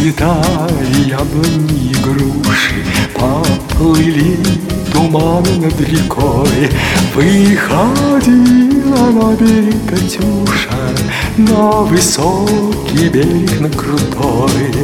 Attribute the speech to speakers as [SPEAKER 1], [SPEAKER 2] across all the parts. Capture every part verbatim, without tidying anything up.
[SPEAKER 1] Расцветали яблони и груши, поплыли туманы над рекой. Выходила на берег Катюша, на высокий берег, на крутой.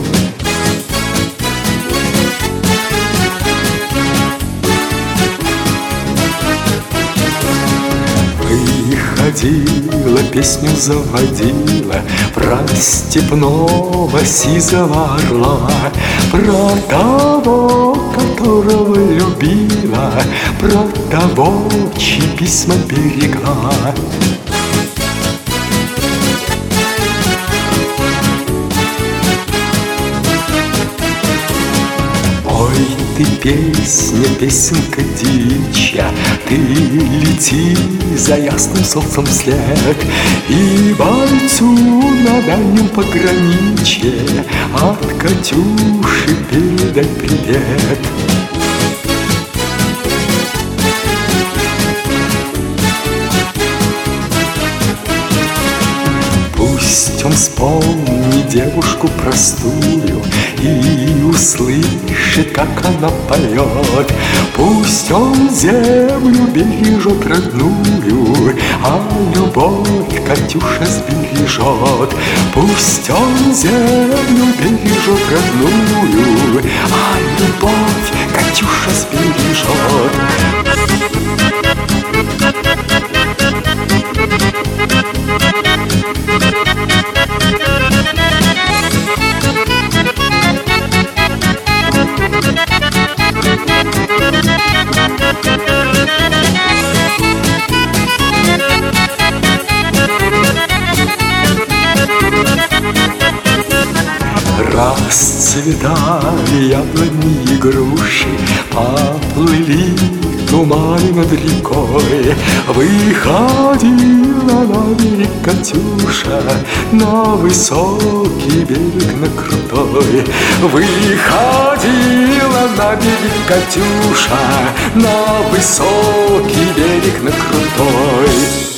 [SPEAKER 1] Выходила, песню заводила про степного сизого орла, про того, которого любила, про того, чьи письма берегла. Ой, ты песня, песенка девичья, ты лети за ясным солнцем вслед, и бойцу на дальнем пограничье от Катюши передай привет. Пусть он вспомнит девушку простую и услышит, как она поет. Пусть он землю бережет родную, а любовь Катюша сбережет. Пусть он землю бережет родную, а любовь Катюша сбережет. Расцветали яблони и груши, поплыли туманы над рекой. Выходила на берег Катюша, на высокий берег, на крутой. Выходила на берег Катюша, на высокий берег, на крутой.